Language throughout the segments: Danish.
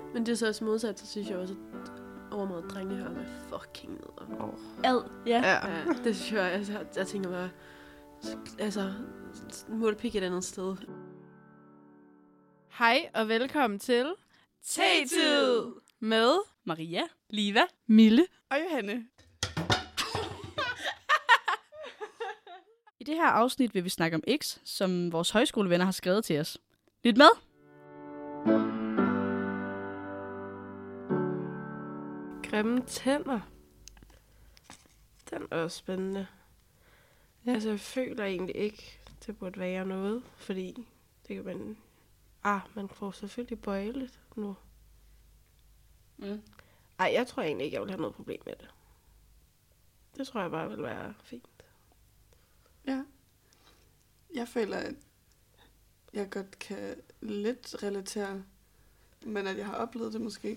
Men det er så også modsat, så synes jeg også, at overmåde drenge her med fucking ned. Ad. Ja. Det synes jeg, jeg tænker bare, altså, må det pikke et andet sted. Hej og velkommen til Te-tid med Maria, Liva Mille. og Johanne. I det her afsnit vil vi snakke om X, som vores højskolevenner har skrevet til os. Lyt med! Grimme tænder. Den er også spændende. Ja. Altså, jeg føler egentlig ikke, det burde være noget, fordi det kan man... man får selvfølgelig bøjeligt nu. Ej, jeg tror egentlig ikke, jeg vil have noget problem med det. Det tror jeg bare vil være fint. Ja. Jeg føler, at jeg godt kan lidt relatere, men at jeg har oplevet det måske.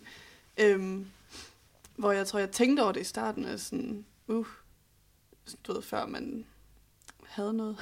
Hvor jeg tror, jeg tænkte over det i starten, af sådan, du ved, før man havde noget.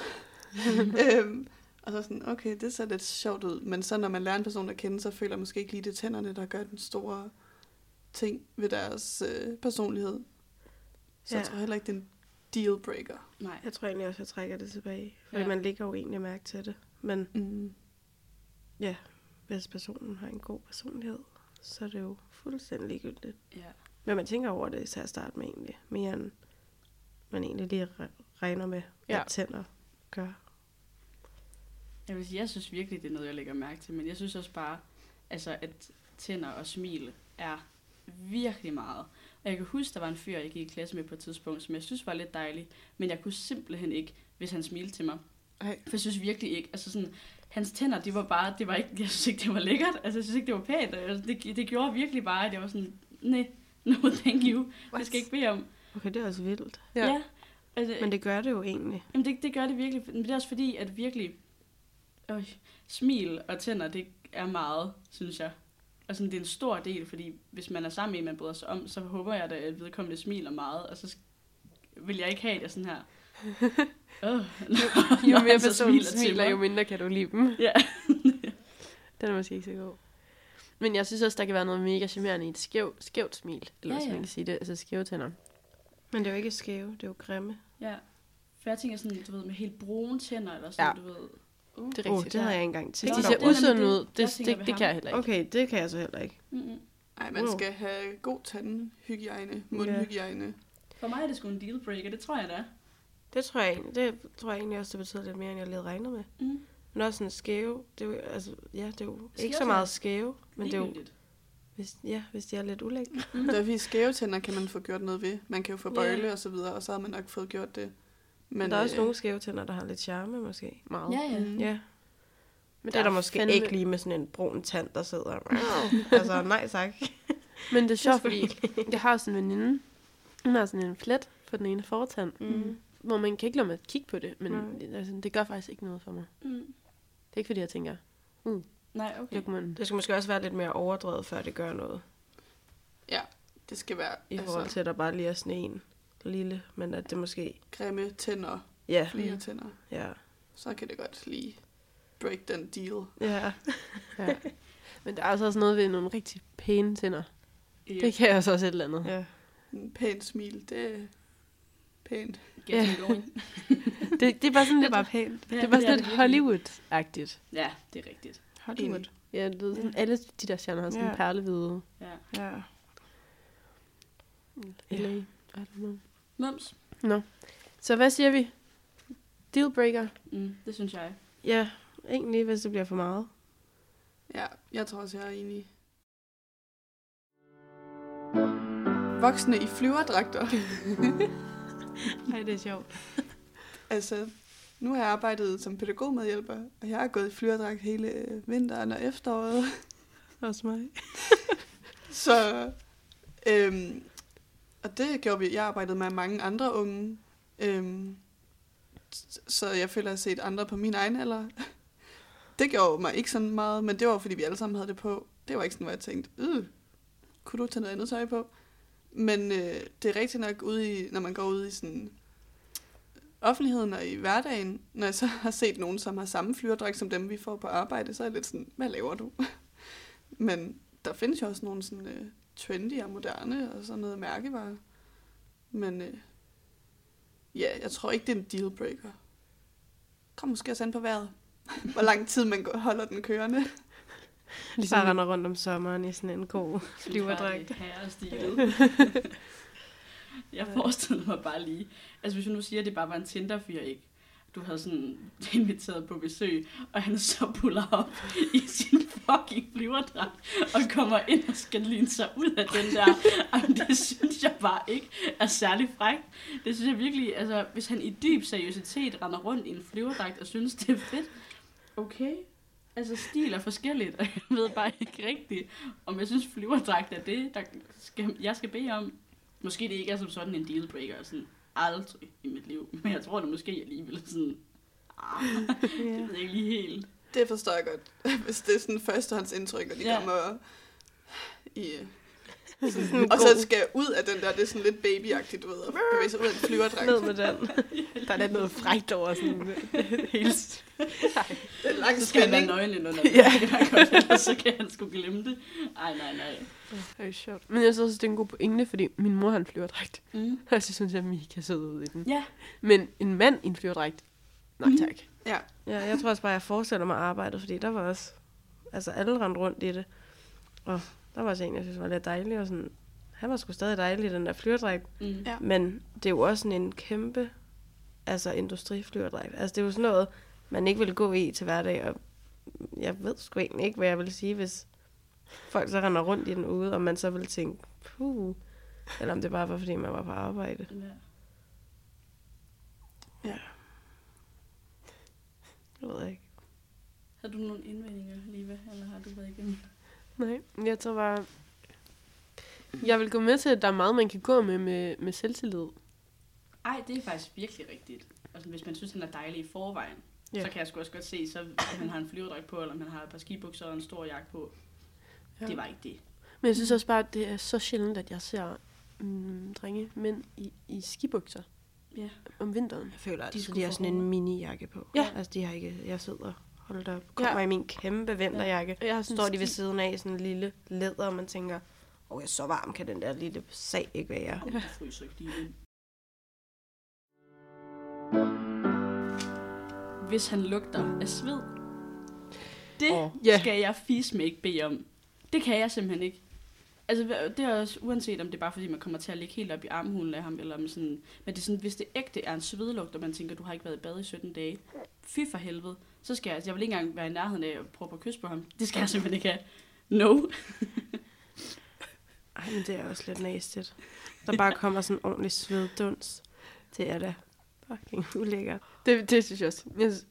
Og så sådan, okay, det ser lidt sjovt ud. Men så når man lærer en person at kende, så føler jeg måske ikke lige det tænderne, der gør den store ting ved deres personlighed. Så jeg tror heller ikke, det er en dealbreaker. Nej. Jeg tror egentlig også, jeg trækker det tilbage. Fordi man ligger jo egentlig mærke til det. Men ja, hvis personen har en god personlighed, så er det jo fuldstændig ligegyldigt. Ja. Men man tænker over det til at starte med egentlig. Mere end man egentlig lige regner med, at tænder gør. Jeg vil sige, jeg synes virkelig, det er noget, jeg lægger mærke til. Men jeg synes også bare, altså, at tænder og smil er virkelig meget. Og jeg kan huske, der var en fyr, jeg gik i klasse med på et tidspunkt, som jeg synes var lidt dejlig. Men jeg kunne simpelthen ikke, hvis han smilte til mig. Ej. For jeg synes virkelig ikke, altså sådan, hans tænder, det var ikke, jeg synes ikke, det var lækkert. Altså, jeg synes ikke, det var pænt. Altså, det gjorde virkelig bare, at jeg var sådan, nej, no thank you. Det skal jeg ikke bede om. Okay, det er også vildt. Ja. Altså, Men det gør det jo egentlig. Jamen det gør det virkelig. Men det er også fordi, at virkelig smil og tænder, det er meget, synes jeg. Og sådan, det er en stor del, fordi hvis man er sammen med en, man bryder sig om, så håber jeg da, at vedkommende smiler meget, og så vil jeg ikke have det sådan her. Jo mere personen smiler, jo mindre kan du lide dem. Ja. Den er måske ikke så god. Men jeg synes også, der kan være noget mega charmerende i et skævt smil. Eller hvis man kan sige det. Altså skæve tænder. Men det er jo ikke skæve, det er jo grimme. Ja. For jeg tænker sådan, du ved, med helt brune tænder, eller sådan, du ved. Det er rigtigt. Det havde jeg ikke engang tænkt. Hvis De ser usunde ud, det kan jeg heller ikke. Okay, det kan jeg så heller ikke. Ej, man skal have god tandhygiejne, mundhygiejne. For mig er det sgu en dealbreaker, det tror jeg da. Det tror jeg egentlig også, det betyder lidt mere, end jeg lige regner med. Men også sådan skæve, det er jo, altså, det er jo ikke så meget skæve, men det er jo, hvis de er lidt ulækkere. Der er skæve tænder, kan man få gjort noget ved. Man kan jo få bøjle og så videre, og så har man nok fået gjort det. Men der er også nogle skæve tænder, der har lidt charme, måske. Meget. Ja. Men det er der måske ikke lige med sådan en brun tand, der sidder. Altså, nej tak. Men det er sjovt, fordi jeg har sådan en veninde. Hun har sådan en flet på den ene fortand. Hvor man kan ikke lade mig at kigge på det, men altså, det gør faktisk ikke noget for mig. Det er ikke fordi, jeg tænker, nej, okay. Det skal måske også være lidt mere overdrevet, før det gør noget. Ja, det skal være i forhold til, at der bare lige er sådan en lille, men at det måske... Grimme tænder, flere tænder. Ja. Så kan det godt lige break den deal. Ja. Men der er også noget ved nogle rigtig pæne tænder. Det kan også et eller andet. Ja. En pæn smil, det er pænt. Ja. det er bare sådan lidt... bare pænt. Det er bare sådan lidt Hollywood-agtigt. Ja, det er rigtigt. Hollywood. Ja, du ved, sådan, alle de der stjerner har sådan en perlehvide. Ja. LA. I don't know. Mums. Nå. Så hvad siger vi? Dealbreaker? Det synes jeg. Ja, egentlig, hvis det bliver for meget. Ja, jeg tror også, jeg er enig. Voksne i flyverdragter. Nej, det er sjovt. Altså, nu har jeg arbejdet som pædagogmedhjælper, og jeg har gået i flyverdragt hele vinteren og efteråret. Også mig. Så, og det gjorde vi. Jeg arbejdede med mange andre unge, så jeg føler, at jeg har set andre på min egen alder. Det gjorde mig ikke sådan meget, men det var, fordi vi alle sammen havde det på. Det var ikke sådan, hvor jeg tænkte, kunne du tage noget andet tøj på? Men det er rigtigt nok, når man går ud i sådan offentligheden og i hverdagen, når jeg så har set nogen, som har samme flyverdragt som dem, vi får på arbejde, så er jeg lidt sådan, hvad laver du? Men der findes jo også nogle sådan trendy og moderne og sådan noget mærkevarer. Men jeg tror ikke, det er en dealbreaker. Kom måske også an på vejret. Hvor lang tid man holder den kørende. Ligesom bare render rundt om sommeren i sådan en god flyverdragt. Jeg forestiller mig bare lige, altså hvis du nu siger, at det bare var en Tinder-fyr, ikke? Du havde sådan inviteret på besøg, og han så puller op i sin fucking flyverdragt, og kommer ind og skal ligne sig ud af den der. Jamen, det synes jeg bare ikke er særlig frækt. Det synes jeg virkelig, altså hvis han i dyb seriøsitet render rundt i en flyverdragt og synes, det er fedt, okay. Altså stil er forskelligt, og jeg ved bare ikke rigtigt, om jeg synes flyverdragt er det, jeg skal bede om. Måske det ikke er som sådan en dealbreaker, sådan aldrig i mit liv, men jeg tror det måske alligevel sådan, det ved jeg ikke lige helt. Det forstår jeg godt, hvis det er sådan førstehåndsindtryk, og de kommer i... og så skal ud af den der, det er sådan lidt babyagtigt, du ved, og bevæge sig ud af en flyverdragt. Ned med den. Der er lidt noget frækt over sådan helt... Den lange så skal han være nøgen under det, ellers så kan han sgu glemme det. Nej. Det er sjovt. Men jeg synes også, det er en god pointe, fordi min mor har en flyverdragt. Og så synes jeg, at Mika sidder ud i den. Ja. Men en mand i en flyverdragt, nej tak. Ja, jeg tror også bare, jeg forestiller mig arbejdet, fordi der var også... Altså, alle rendte rundt i det. Og der var også en, jeg synes var lidt dejlig, og sådan... Han var sgu stadig dejlig, den der flyverdragt. Ja. Men det er jo også sådan en kæmpe... Altså, industriflyverdragt. Altså, det er jo sådan noget, man ikke ville gå i til hverdag, og jeg ved sgu egentlig ikke, hvad jeg vil sige, hvis folk så render rundt i den ude, og man så vil tænke, puh, eller om det bare var, fordi man var på arbejde. Ja. Jeg ved ikke. Har du nogle indvendinger, Liva, eller har du været igennem? Nej, jeg tror bare, jeg vil gå med til, at der er meget, man kan gå med selvtillid. Ej, det er faktisk virkelig rigtigt. Altså, hvis man synes, den er dejlig i forvejen, så kan jeg sgu også godt se, så om man har en flyverdragt på, eller om man har et par skibukser og en stor jakke på. Ja. Det var ikke det. Men jeg synes også bare, at det er så sjældent, at jeg ser mænd i skibukser om vinteren. Jeg føler altså, de har sådan en mini-jakke på. Ja. Altså, de har ikke... Jeg sidder holdt op. Kommer i min kæmpe vinterjakke. Ja. Står de ved siden af sådan en lille læder, og man tænker, så varm kan den der lille sag ikke være. Ja. Fryser ikke lige ind. Hvis han lugter af sved, det skal jeg fisme ikke bede om. Det kan jeg simpelthen ikke. Altså, det er også uanset om det er bare fordi, man kommer til at ligge helt op i armhulen af ham, eller om sådan, men det er sådan, hvis det ægte er en svedlugt, og man tænker, du har ikke været i bad i 17 dage, fy for helvede, så skal jeg vil ikke engang være i nærheden af at prøve at kysse på ham. Det skal jeg simpelthen ikke have. No. Ej, men det er også lidt næstigt. Der bare kommer sådan en ordentlig svedduns. Det er da fucking ulækkert. Det synes jeg også.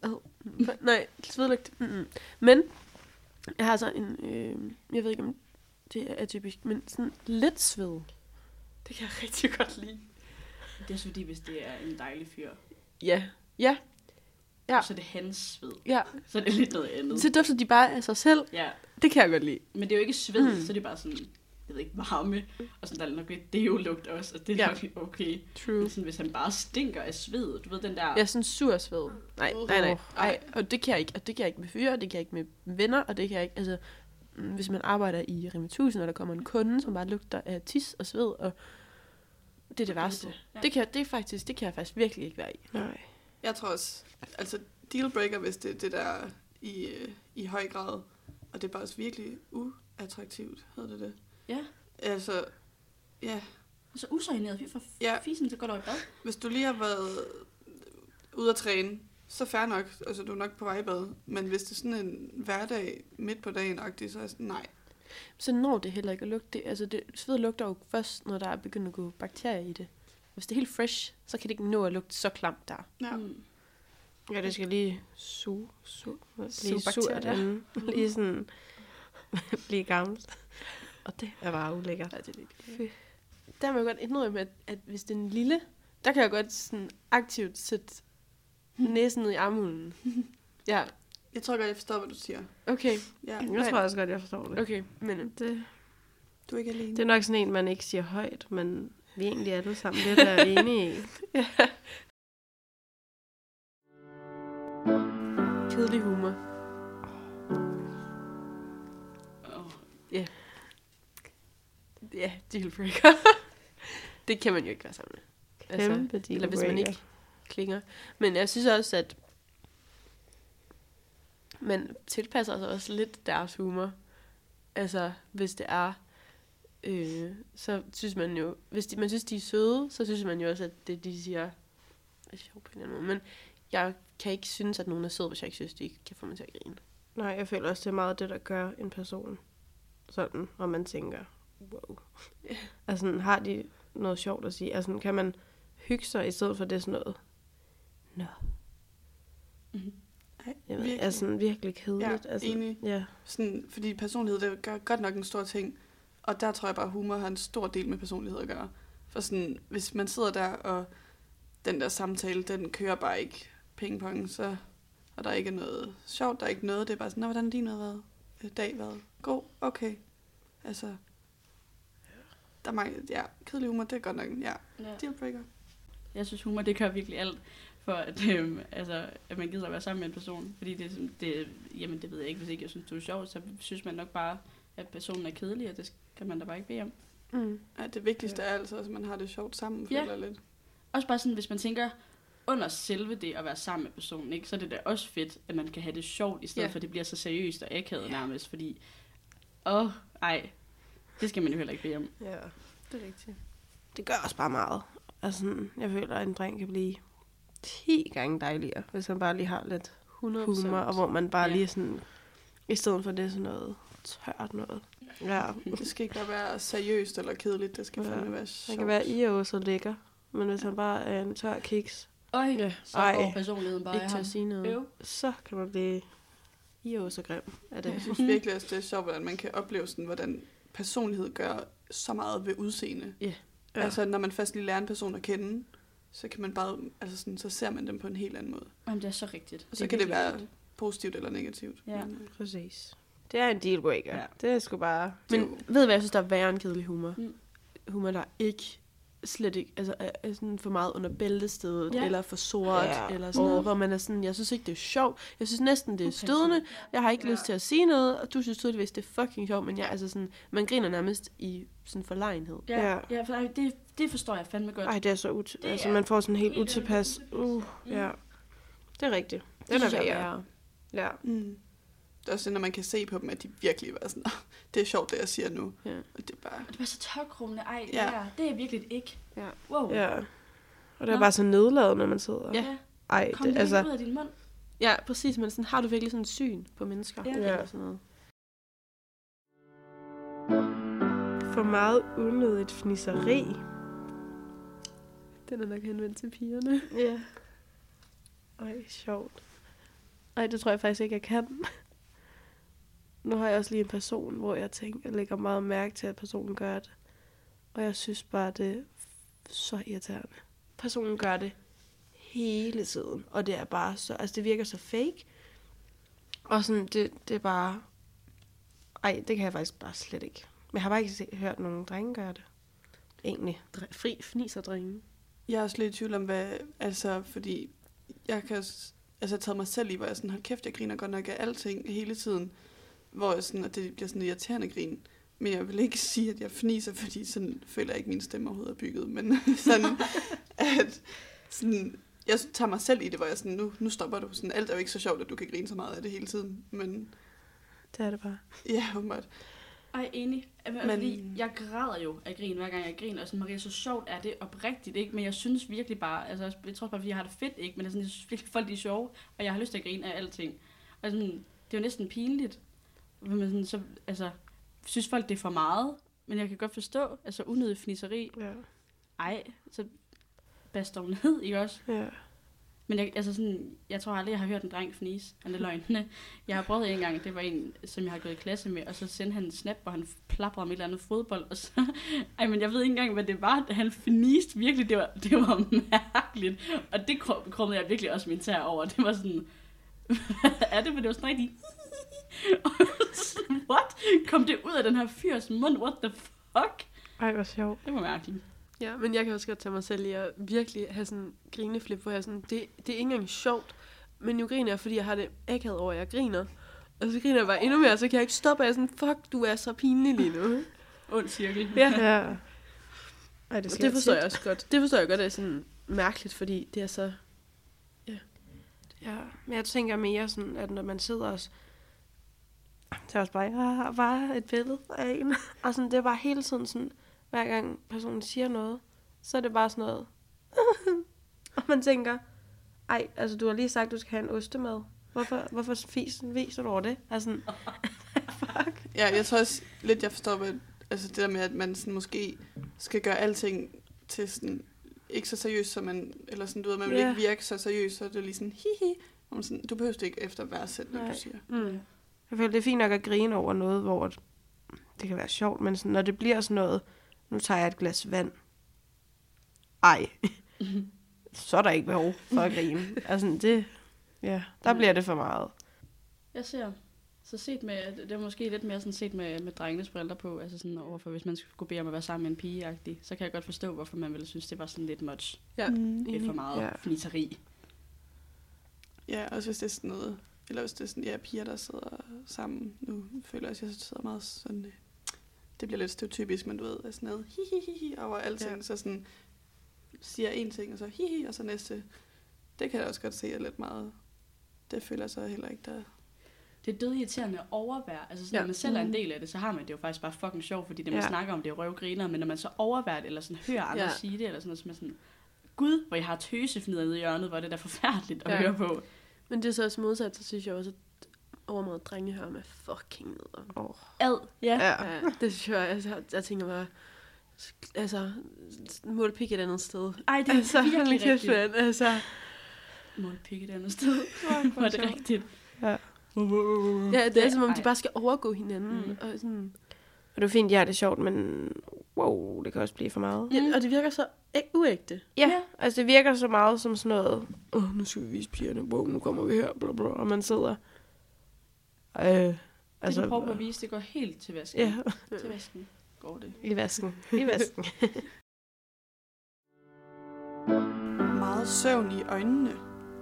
Nej, svedlugt. Men jeg har så en, jeg ved ikke om det er atypisk, men sådan lidt sved. Det kan jeg rigtig godt lide. Det er så fordi, hvis det er en dejlig fyr. Ja. Så er det hans sved. Ja. Så er det lidt noget andet. Så dufter de bare af sig selv. Ja. Det kan jeg godt lide. Men det er jo ikke sved, så det er bare sådan, jeg ved ikke, varme. Og sådan, der er nok lidt deo-lugt også, og det er nok okay. True. Men sådan, hvis han bare stinker af sved, du ved den der... Ja, sådan sur sved. Nej. Og det kan jeg ikke. Og det kan jeg ikke med fyre, det kan jeg ikke med venner, og det kan jeg ikke, altså... Hvis man arbejder i Rema 1000, og der kommer en kunde, som bare lugter af tis og sved, og det er det værste. Ja. Det kan jeg faktisk virkelig ikke være i. Nej. Jeg tror også, altså dealbreaker, hvis det er det der i høj grad, og det er bare også virkelig uattraktivt, hedder det. Ja. Altså, ja. Så usøgneret, for fisen, så går du i bad. Hvis du lige har været ude at træne, så fair nok, altså du er nok på vej i bad. Men hvis det er sådan en hverdag midt på dagen-agtig, så er jeg sådan, nej. Så når det heller ikke at lugte, altså sved lugter jo først, når der er begyndt at gå bakterier i det. Hvis det er helt fresh, så kan det ikke nå at lugte så klamt der. Ja. Ja, det skal lige suge bakterier. Lige sådan blive gammelt. Og det er bare ulækkert. Ja, det er lidt. Der må jeg godt indrømme, at hvis det er en lille, der kan jeg godt sådan aktivt sætte næsen ned i armhulen. Ja. Jeg tror godt, jeg forstår, hvad du siger. Okay. Ja. Jeg tror også godt, jeg forstår det. Okay, men det... Du er ikke alene. Det er nok sådan en, man ikke siger højt, men vi er egentlig alle sammen lidt der enige i. Ja. Kedelig humor. Ja. Ja, dealbreaker. Det kan man jo ikke være sammen med. Altså, eller hvis man ikke klinger. Men jeg synes også, at man tilpasser sig også lidt deres humor. Altså, hvis det er, så synes man jo, hvis man synes, de er søde, så synes man jo også, at det, de siger, er sjovt på en eller anden måde. Men jeg kan ikke synes, at nogen er sød, hvis jeg ikke synes, de kan få mig til at grine. Nej, jeg føler også, det er meget det, der gør en person sådan, og man tænker, wow. Yeah. Altså, har de noget sjovt at sige? Altså, kan man hygge sig i stedet for det sådan noget? Nå. Mm-hmm. Jeg ved, er sådan virkelig kedeligt. Ja, altså, enig. Ja. Sådan, fordi personlighed, det gør godt nok en stor ting. Og der tror jeg bare, at humor har en stor del med personlighed at gøre. For sådan, hvis man sidder der, og den der samtale, den kører bare ikke pingpong, så og der er ikke noget sjovt, der er ikke noget. Det er bare sådan, hvordan har din dag været? God, okay. Altså, der er mange, kedelig humor, det er godt nok, dealbreaker. Jeg synes, humor, det gør virkelig alt for, at, at man gider at være sammen med en person. Fordi jamen det ved jeg ikke, hvis ikke jeg synes, du er sjov, så synes man nok bare, at personen er kedelig, og det kan man da bare ikke bede om. Mm. Ja, det vigtigste er altså, at man har det sjovt sammen, føler lidt. Også bare sådan, hvis man tænker, under selve det at være sammen med personen, ikke, så er det da også fedt, at man kan have det sjovt, i stedet for at det bliver så seriøst og akavet nærmest, fordi, det skal man jo heller ikke bede om. Ja, det er rigtigt. Det gør også bare meget. Altså, jeg føler, at en dreng kan blive 10 gange dejligere, hvis han bare lige har lidt 100% humor, og hvor man bare lige sådan, i stedet for det sådan noget tørt noget. Ja. Det skal ikke bare være seriøst eller kedeligt, det skal fandme være sjovt. Han kan være så lækker, men hvis han bare er en tør kiks, så går personligheden bare ikke til at sige noget, så kan man blive så grim af det. Jeg synes virkelig, at det er sjovt, at man kan opleve sådan, hvordan personlighed gør så meget ved udseende. Yeah. Ja. Altså, når man først lige lærer en person at kende, så kan man bare, altså sådan, så ser man dem på en helt anden måde. Jamen, det er så rigtigt. Og så kan det være positivt eller negativt. Ja, præcis. Det er en dealbreaker. Ja. Det er sgu bare. Men ved du hvad, jeg synes, der er værre en kedelig humor? Humor, der ikke slet ikke, altså er sådan for meget under bæltestedet, eller for sort, eller sådan noget, hvor man er sådan, jeg synes ikke, det er sjovt. Jeg synes næsten, det er stødende. Jeg har ikke lyst til at sige noget, og du synes tydeligvis, det er fucking sjovt, men altså sådan, man griner nærmest i sådan forlegenhed. Ja, for det forstår jeg fandme godt. Ej, det er så altså man får sådan helt utilpas. Ja. Det er rigtigt. Den er værre. Ja. Mm. Det er også det, når man kan se på dem, at de virkelig var sådan, det er sjovt, det jeg siger nu. Ja. Og det er bare... Og det var så tørkrummende. Det er virkelig ikke. Ja. Wow. Ja. Og det er bare så nedladet, når man sidder. Ja. Ej, kom det altså... ud af din mund. Ja, præcis. Men sådan, har du virkelig sådan syn på mennesker? Ja. Eller sådan noget. For meget unødigt fnisseri. Den er nok henvendt til pigerne. Ja. Ej, sjovt. Ej, det tror jeg faktisk ikke, jeg kan. Nu har jeg også lige en person, hvor jeg lægger meget mærke til, at personen gør det. Og jeg synes bare, det er så irriterende. Personen gør det hele tiden. Og det er bare så... Altså, det virker så fake. Og sådan, det er bare... Ej, det kan jeg faktisk bare slet ikke. Men jeg har bare ikke hørt nogen drenge gøre det. Egentlig. Fri fniserdrenge. Jeg er også lidt i tvivl om, hvad... Altså, fordi jeg kan... Altså, jeg taget mig selv i, hvor jeg sådan, hold kæft, jeg griner godt nok af alting hele tiden. Hvor jeg sådan, og det bliver sådan irriterende grin. Men jeg vil ikke sige, at jeg fniser, fordi sådan føler jeg ikke, min stemme overhovedet er bygget. Men sådan, at sådan, jeg tager mig selv i det, hvor jeg sådan, nu stopper du. Sådan, alt er jo ikke så sjovt, at du kan grine så meget af det hele tiden. Men det er det bare. Ja, humørt. Ej, enig. Fordi jeg græder jo af grin, hver gang jeg griner. Og sådan, Maria, så sjovt er det oprigtigt, ikke? Men jeg synes virkelig bare, altså jeg tror bare, fordi jeg har det fedt, ikke? Men jeg synes virkelig, folk de er sjove, og jeg har lyst til at grine af alting. Og sådan, det er jo næsten pinligt. Men sådan, så, altså, synes folk, det er for meget. Men jeg kan godt forstå, altså unødig fnisseri. Ja. Ej, så bas dog ned, ikke også? Ja. Men jeg tror aldrig, jeg har hørt en dreng fnise. Han er løgn. Jeg har prøvet en gang, det var en, som jeg har gået i klasse med, og så sendte han en snap, hvor han plaprede med et eller andet fodbold, og så... men jeg ved ikke engang, hvad det var. Han fniste virkelig, det var mærkeligt. Og det krummede jeg virkelig også min tær over. Det var sådan... er det, for det var sådan rigtig... What? Kom det ud af den her fyrs mund? What the fuck? Ej, hvor sjovt. Det var mærkeligt. Ja, men jeg kan også godt tage mig selv i at virkelig have sådan en grineflip, hvor jeg sådan, det er ikke engang sjovt, men nu griner jeg, fordi jeg har det akavet over, at jeg griner. Og så griner jeg bare endnu mere, så kan jeg ikke stoppe, og jeg sådan, fuck, du er så pinlig lige nu. ond cirkel. Ja. Ej, det forstår jeg også godt. Det forstår jeg godt, det er sådan mærkeligt, fordi det er så... Ja, men jeg tænker mere sådan, at når man sidder også... Så er også bare, jeg har bare et billede af en. Og sådan, det er bare hele tiden sådan, hver gang personen siger noget, så er det bare sådan noget. Og man tænker, ej, altså du har lige sagt, du skal have en ostemad. Hvorfor viser du over det? Altså, fuck. Ja, jeg tror også lidt, jeg forstår, altså det der med, at man sådan måske skal gøre alting til sådan, ikke så seriøst, som man, eller sådan, du ved, man vil ikke virke så seriøst, så det er lige sådan, hihi. Og sådan, du behøver det ikke efter hver sætning, du siger. Mm. Jeg føler, det er fint nok at grine over noget, hvor det kan være sjovt, men sådan, når det bliver sådan noget, nu tager jeg et glas vand. Ej. Så er der ikke behov for at grine. Altså, der bliver det for meget. Jeg ser, så set med, det er måske lidt mere sådan set med drengenes briller på, altså sådan overfor, hvis man skulle bede om at være sammen med en pige-agtig, så kan jeg godt forstå, hvorfor man ville synes, det var sådan lidt much. Ja. Lidt for meget fniteri. Ja, også hvis det er sådan noget, eller hvis det er sådan, piger, der sidder sammen. Nu føler jeg også, at jeg sidder meget sådan, det bliver lidt stereotypisk, men du ved, er sådan noget hihihi over alting, så sådan siger en ting, og så hihi, og så næste. Det kan jeg også godt se er lidt meget. Det føler jeg så heller ikke, der... Det er dødirriterende at overvære. Altså sådan, når man selv er en del af det, så har man det jo faktisk bare fucking sjovt, fordi det man snakker om, det er røvgriner, men når man så overværer det, eller sådan hører andre sige det, eller sådan noget, så man sådan, gud, hvor jeg har tøsefnider nede i hjørnet, hvor det er da forfærdeligt at høre på. Men det er så også modsat, så synes jeg også, at overmåde drenge hører med fucking ned. Ad. Ja, det synes jeg, jeg tænker bare, altså, målpik et andet sted. Ej, det er altså, virkelig rigtigt. Altså. Målpik et andet sted. Var det rigtigt? Ja. Ja, det er som om, de bare skal overgå hinanden. Og sådan. Og det er fint, det er sjovt, men wow, det kan også blive for meget. Ja, og det virker så uægte. Ja, altså det virker så meget som sådan noget, nu skal vi vise pigerne, wow, nu kommer vi her, bla bla, og man sidder. Altså, det prøver på at vise, det går helt til vasken. Ja. Til vasken går det. I vasken. I vasken. Meget søvn i øjnene.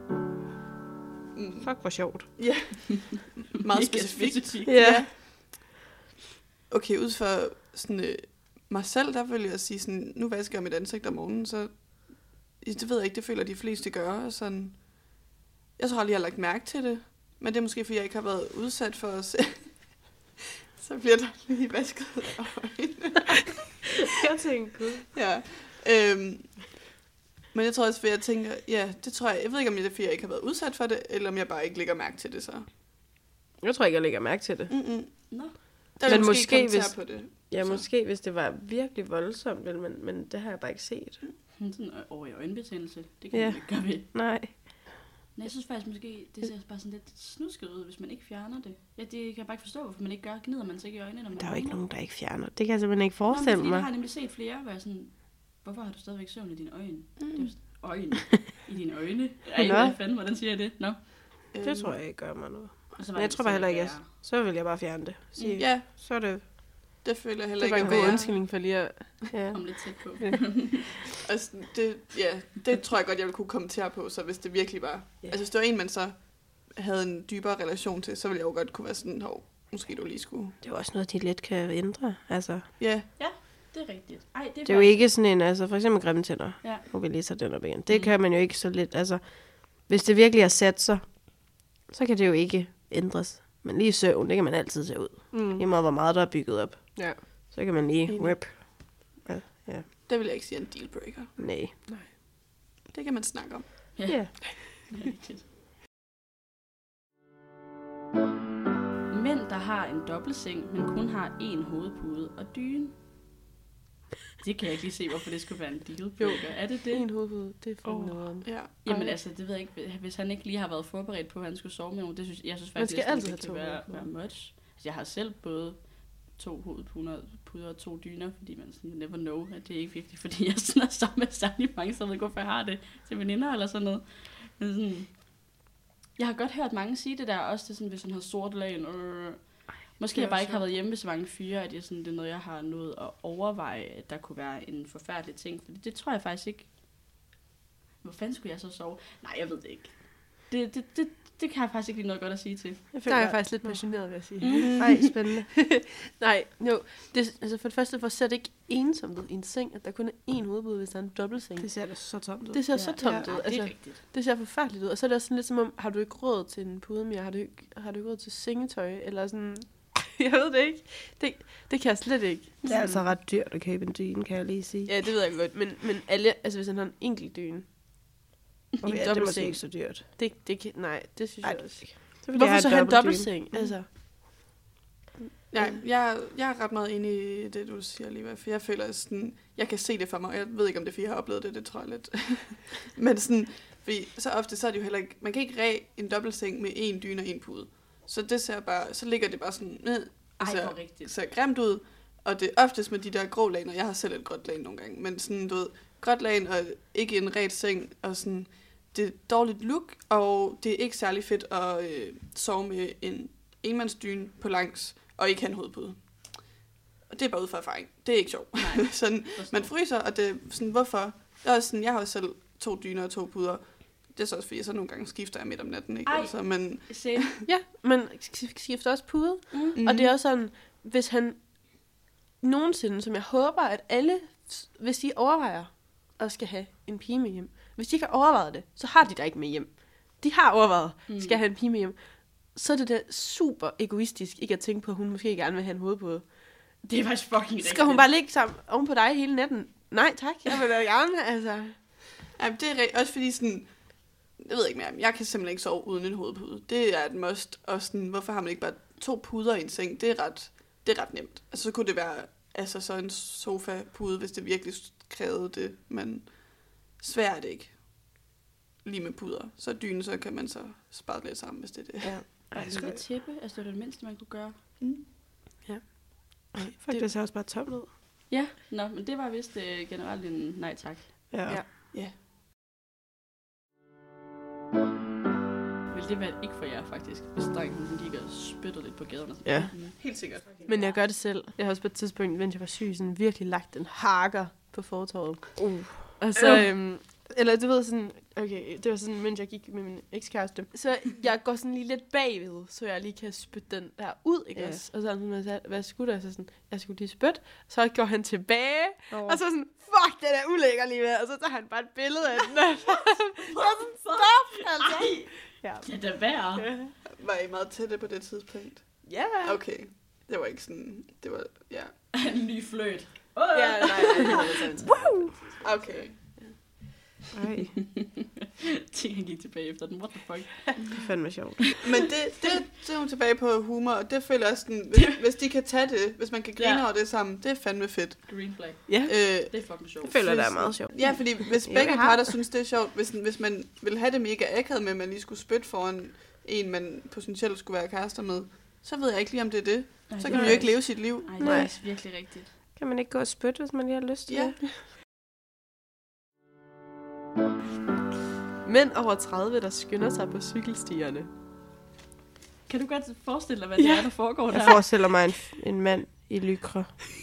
Fuck, hvor sjovt. Ja. Meget specifikt. Ja. Okay, ud fra sådan, mig selv, der vil jeg sige sådan, nu vasker jeg mit ansigt om morgenen, så det ved jeg ikke, det føler de fleste gør. Sådan, jeg tror aldrig, jeg har lagt mærke til det, men det er måske, fordi jeg ikke har været udsat for at se. Så bliver der lige vasket øjnene. Jeg tænker, gud. Ja. Men jeg tror også, fordi jeg tænker, det tror jeg ved ikke, om det er, fordi jeg ikke har været udsat for det, eller om jeg bare ikke lægger mærke til det så. Jeg tror ikke, jeg lægger mærke til det. Nå. Der men måske hvis på det. Ja, så. Måske hvis det var virkelig voldsomt, men det har jeg bare ikke set. Sådan over i øjenbetændelse, det kan man ikke gøre ved. Nej. Men jeg synes faktisk måske, det ser bare sådan lidt snusket ud, hvis man ikke fjerner det. Ja, det kan jeg bare ikke forstå, hvorfor man ikke gør. Gnider man sig ikke i øjnene, når man der er jo ikke nogen, der ikke fjerner. Det kan jeg simpelthen ikke forestille mig. Jeg har nemlig set flere, hvor jeg sådan, hvorfor har du stadigvæk søvn i dine øjne? Øjne. I dine øjne? Ej, hvad fanden, hvordan siger jeg det? Nå. Det tror jeg ikke gør mig noget. Men jeg tror bare heller ikke, så vil jeg bare fjerne det. Sige, ja. Så er det... Det føler jeg heller ikke. Det var en god undskyldning for lige at... Komme lidt tæt på. Altså, det tror jeg godt, jeg ville kunne kommentere på, så hvis det virkelig var... Altså, hvis det var en, man så havde en dybere relation til, så ville jeg jo godt kunne være sådan, måske du lige skulle... Det er jo også noget, de let kan ændre, altså. Ja. Ja, det er rigtigt. Ej, det er jo ikke sådan en, altså for eksempel grimme tænder. Ja. Nu vil lige tage den op igen. Det kan man jo ikke så lidt, altså... Hvis det virkelig er sat sig, så kan det jo ikke ændres. Men lige søvn, det kan man altid se ud. Lige meget, hvor meget der er bygget op. Ja. Så kan man lige rip. Ja. Det vil jeg ikke sige en dealbreaker. Nej. Det kan man snakke om. Ja. Mænd, der har en dobbeltseng, men kun har én hovedpude og dyne. Det kan jeg ikke lige se, hvorfor det skulle være en dealbreaker. Er det det? En hovedpude, det er for noget. Ja. Jamen altså, det ved jeg ikke. Hvis han ikke lige har været forberedt på, at han skulle sove med nogen, det synes jeg faktisk, det kan være much. Altså, jeg har selv både 2 hovedpuder og 2 dyner, fordi man sådan, you never know, at det er ikke vigtigt, fordi jeg sådan er sammen med særlig mange, så jeg ved ikke, hvorfor jeg har det til veninder eller sådan noget. Men sådan, jeg har godt hørt mange sige det der, også det sådan, hvis han har sorte lagen. Måske jeg bare ikke har været hjemme med så mange fyre, at det er noget, jeg har nået at overveje, at der kunne være en forfærdelig ting. Fordi det tror jeg faktisk ikke. Hvor fanden skulle jeg så sove? Nej, jeg ved det ikke. Det kan jeg faktisk ikke lige noget godt at sige til. Der er jeg faktisk lidt passioneret, vil jeg sige. Nej, spændende. Nej, jo. Altså for det første, for ser det ikke ensomt ud i en seng, at der kun er én hovedpude, hvis der er en dobbeltseng. Det ser da så tomt ud. Det ser så tomt ud. Det Altså, er rigtigt. det ser forfærdeligt ud. Og så er det også sådan lidt som om, har du ikke råd til en pude mere? Har du ikke råd til sengetøj? Eller sådan... Jeg ved det ikke. Det kan jeg slet ikke. Det er altså ret dyrt at købe en dyne, kan jeg lige sige. Ja, det ved jeg godt. Men alle, altså hvis han har en enkelt dyne. Okay, en det er måske dobbeltseng. ikke så dyrt. Nej, det synes jeg også. Hvorfor Så have en dobbeltseng? Altså. Nej, jeg er ret meget enig i det, du siger lige, for jeg føler sådan, jeg kan se det for mig, jeg ved ikke, om det er, fordi jeg har oplevet det tror jeg lidt. Men sådan, fordi så ofte, så er det jo heller ikke, man kan ikke ræge en dobbeltseng med en dyne og en pude. Så det ser bare, så ligger det bare sådan, ser grimt ud, og det er oftest med de der grå lagen, og jeg har selv et gråt lagen nogle gange, men sådan, du ved, gråt lagen og ikke en ret seng, og sådan, det er dårligt look, og det er ikke særlig fedt at sove med en enmandsdyne på langs, og ikke have en hovedpude. Og det er bare ud fra erfaring. Det er ikke sjovt. Sådan, man fryser, og det er sådan, hvorfor? Det er også sådan, jeg har jo selv 2 dyner og 2 puder. Det er så også fordi, så nogle gange skifter jeg midt om natten, ikke? Altså, men... Ja, man skifter også pude. Mm-hmm. Og det er også sådan, hvis han nogensinde, som jeg håber, at alle, hvis de overvejer at skal have en pige med hjem, hvis de ikke har overvejet det, så har de der ikke med hjem. De har overvejet, skal have en pige med hjem. Så er det da super egoistisk ikke at tænke på, at hun måske gerne vil have en hovedpude. Det er faktisk fucking rigtigt. Skal hun bare ligge sammen oven på dig hele natten? Nej tak, jeg vil da gerne, altså. Ja, det er også fordi sådan, jeg ved ikke mere, jeg kan simpelthen ikke sove uden en hovedpude. Det er et must, og sådan, hvorfor har man ikke bare 2 puder i en seng? Det er ret nemt. Altså så kunne det være altså så en sofa-pude, hvis det virkelig krævede det, men svært er det ikke. Lige med puder. Så dyne, så kan man så spare lidt sammen, hvis det er det. Ja. Ej, det er tæppe. Altså, det var det mindste, man kunne gøre. Ja. Faktisk, det ser også bare tomt ud. Ja, men det var vist generelt en nej tak. Ja. Vil det være ikke for jer, faktisk? Hvis drengen hun gik og spyttede lidt på gaderne. Ja. Helt sikkert. Men jeg gør det selv. Jeg har også på et tidspunkt, mens jeg var syg, sådan virkelig lagt en hakker på fortorvet. Og så, eller du ved sådan, okay, det var sådan, mens jeg gik med min ekskæreste. Så jeg går sådan lige lidt bagved, så jeg lige kan spytte den der ud, ikke også? Og så sådan, man sagde, hvad skulle der? Så sådan, jeg skulle lige spytte. Så går han tilbage, og så sådan, fuck, den er ulækker lige ved. Og så tager han bare et billede af den. Og sådan, stop, altså. Ja. Det er da værd. Ja. Var I meget tætte på det tidspunkt? Ja. Okay. Det var ikke sådan, det var, ja. En ny fløjt. Ja, nej. Wow! Okay. Ej, Ting, han gik tilbage efter den. What the fuck? det er fandme sjovt. Men det er jo tilbage på humor, og det føler jeg sådan, hvis de kan tage det, hvis man kan grine over det sammen, det er fandme fedt. Green flag. Ja. Det er fucking sjovt. Jeg føler, det er meget sjovt. Ja, fordi hvis begge parter synes, det er sjovt, hvis man vil have det mega akavet med, at man lige skulle spytte foran en, man potentielt skulle være kærester med, så ved jeg ikke lige, om det er det. Nej, Så kan man jo ikke leve sit liv. Nej, det er faktisk virkelig rigtigt. Kan man ikke gå og spytte, hvis man lige har lyst til det? Mænd over 30, der skynder sig på cykelstierne. Kan du godt forestille dig, hvad det er, der foregår der? Jeg forestiller mig en mand i lykre.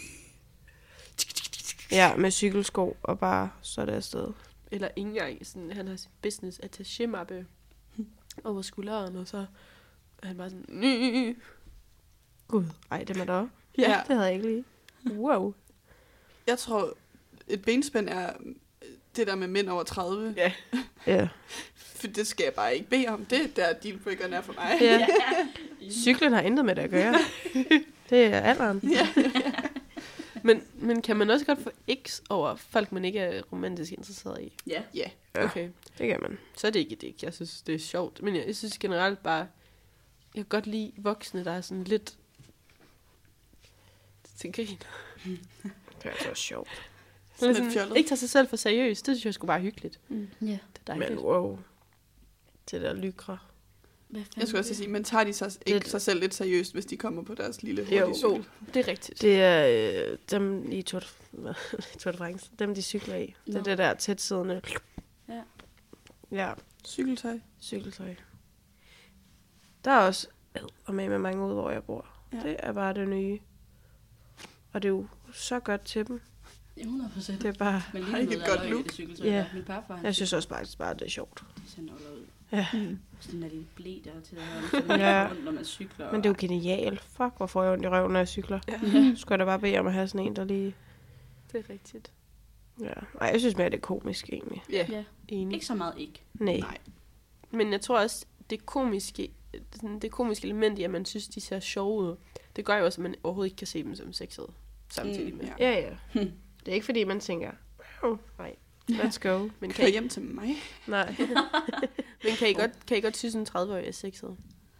Ja, med cykelsko og bare så er det afsted. Eller ikke engang, sådan, han har sin business attaché-mappe over skulderen, og så er han bare sådan, Gud, ej, det er der også. Ja. Det havde jeg ikke lige. Wow. Jeg tror, et benspænd er det der med mænd over 30. Ja. Ja. For det skal jeg bare ikke bede om. Det er der dealbreakeren er for mig. Ja. Cyklen har intet med det at gøre. Det er alderen. Ja. Men kan man også godt få x over folk, man ikke er romantisk interesseret i? Ja. Ja. Okay. Det kan man. Så er det ikke et ikke. Jeg synes, det er sjovt. Men jeg synes generelt bare, jeg kan godt lide voksne, der er sådan lidt til grin. Det er altså også sjovt. Sådan lidt fjollet. Ikke tage sig selv for seriøst. Det synes jeg sgu bare er hyggeligt. Ja. Det er dejligt. Men wow. Det der lykre. Jeg skulle også sige, men tager de sig ikke sig selv lidt seriøst, hvis de kommer på deres lille hurtige cykel? Det er rigtigt. Det er dem i Tour de France. Dem, de cykler i. Det er det der tætsiddende. Ja. Ja. Cykeltøj. Cykeltøj. Der er også og med mange ud, hvor jeg bor. Ja. Det er bare det nye. Og det er jo så godt til dem. 100%. Det er bare... Men Har lige ikke nu et er godt der look? det cykeltøj. Ja. Ja. Min papfar, han Jeg synes også bare, det er sjovt. de ser noller ud. Ja. Sådan er de blæ der til at Ja. rundt, når man cykler. Men det er jo genialt. Fuck, hvor får jeg ondt i røven, når jeg cykler. Ja. Så skulle jeg da bare bede om at have sådan en, der lige... Det er rigtigt. Ja. Ej, jeg synes mere, det er komisk, egentlig. Ja. Ja, Enig. ikke så meget ikke. Nej. Nej. Men jeg tror også, det komiske element i, at man synes, de ser sjove ud, det gør jo også, at man overhovedet ikke kan se dem som sexede samtidig med. Ja. Ja. Det er ikke, fordi man tænker, nej, let's go. Men Kør hjem til mig. Nej. Men kan I godt synes, en 30-årig er sexet?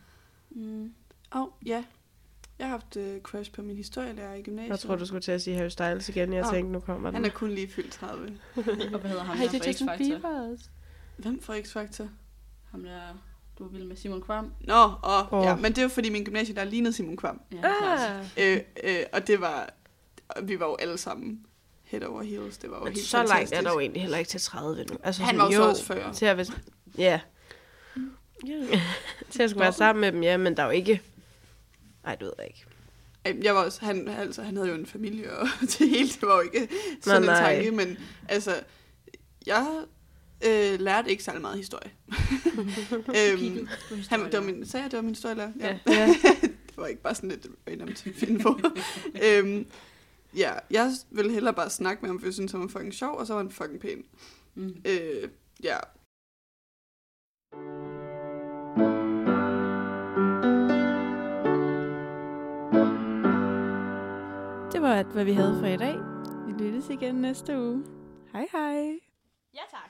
Ja. Jeg har haft crush på min historielærer i gymnasiet. Jeg tror, du skulle til at sige Harry Styles igen. Jeg tænkte, nu kommer den. Han er kun lige fyldt 30. Og hvad hedder ham Har I der det fra Justin X-Factor? Bieber også? Hvem får X-Factor? Ham der, du er vild med Simon Kvam. Nå, ja, men det var fordi min gymnasie, der lignede Simon Kvam. Ja, klart. Og det var, vi var jo alle sammen head over heels. Det var jo Men helt så langt fantastisk. er der jo egentlig heller ikke til 30 nu. Altså, Han sådan, var jo så også før. Til at, ja. Til at skulle være sammen med dem, ja, men der er jo ikke... Nej, det ved jeg ikke. Jeg var også, han havde jo en familie, og det hele, det var jo ikke sådan en tanke, men altså, jeg lærte ikke særlig meget historie. Det var min historielærer. Ja. Det var ikke bare sådan lidt random til at finde på. Jeg ville hellere bare snakke med ham, for jeg synes, han var fucking sjov, og så var han fucking pæn. Ja. Det var alt, hvad vi havde for i dag. Vi lyttes igen næste uge. Hej hej. Ja, tak.